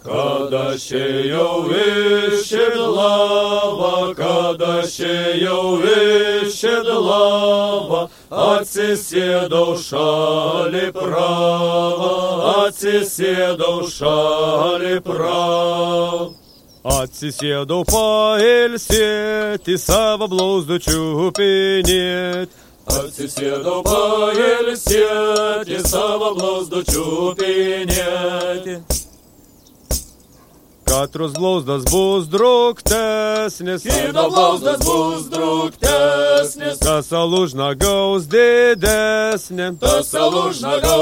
Kad aš ėjau iš Šidlavo, kad aš ėjau iš Šidlavo, atsisėdau šalį pravą, atsisėdau šalį pravą. Atsisėdau pailsėti, savo blauzdų čiupinėt. Atsisėdau pailsėti, savo blauzdų čiupinėti. Katros blauzdas bus druktesnis, kito blauzdas bus druktesnis. Tas alužna gaus didesnė, tas alužna gaus